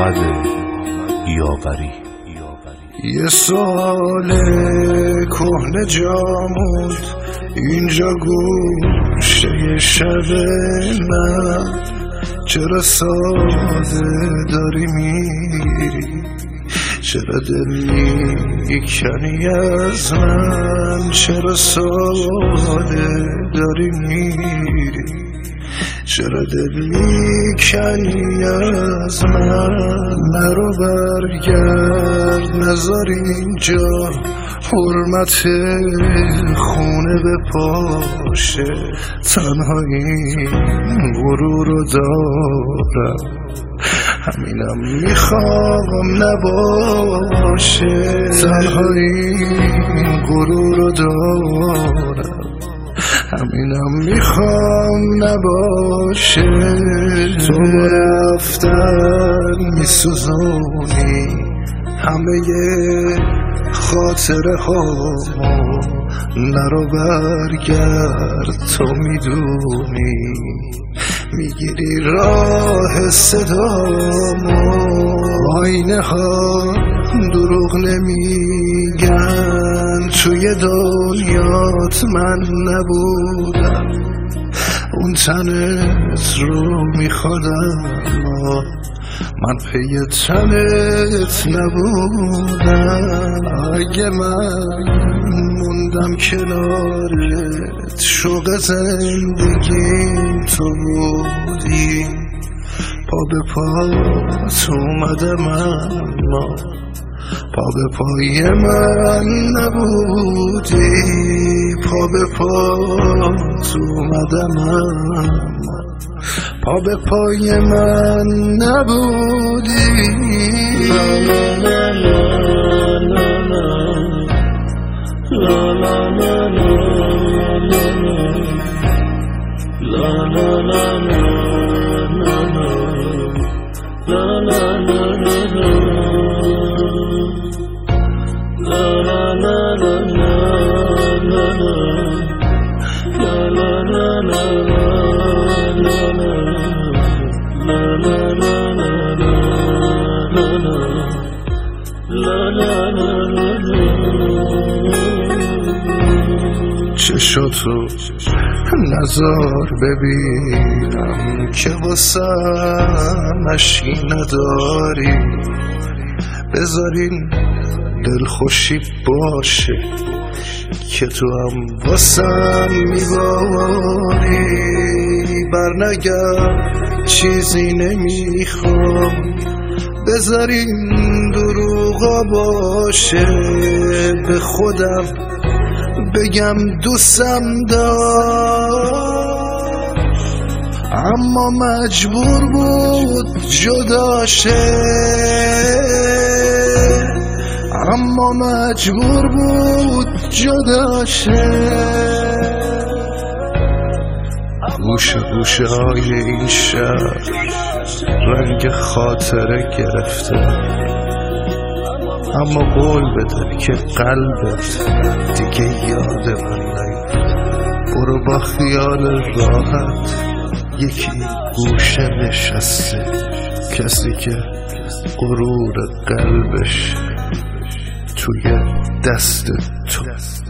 محمد یاوری. یه سال کهنه جامود اینجا گوشه شب من، چرا ساده داری میری؟ چرا دل میکنی از من؟ چرا ساده داری میری؟ چرا دل میکنی از من؟ نرو برگرد نذار اینجا حرمت خونه بپاشه. تنها این غرور رو دارم، همینم میخوام نباشه. تنها این غرور رو دارم، همینم میخوام نباشه. تو رفتن میسوزونی همه خاطره هامو، نرو برگرد تو میدونی میگیری راه صدامو. آینه ها دروغ نمیگن، توی دنیات من نبودم، اون تنت رو میخوادم، من پی تنت نبودم. اگه من موندم کنارت، شوق زندگیم تو بودی، پا به پات اومدم اما پا به پای من نبودی. پا به پات اومدم اما پا به پای من نبودی. چشاتو نظر ببینم که واسم اشکی نداری، بذارین دلخوشی باشه که تو هم واسم میباری. برنگرد چیزی نمیخوام، بذارین دروغا باشه. به خودم بگم دوستم داشت، اما مجبور بود جداشه. اما مجبور بود جداشه. گوشه گوشه های این شهر رنگ خاطره گرفته، اما قول بده که قلبت دیگه یاد من نیفته. برو با خیال راحت یکی گوشه نشسته، کسی که غرور قلبش توی دست تو.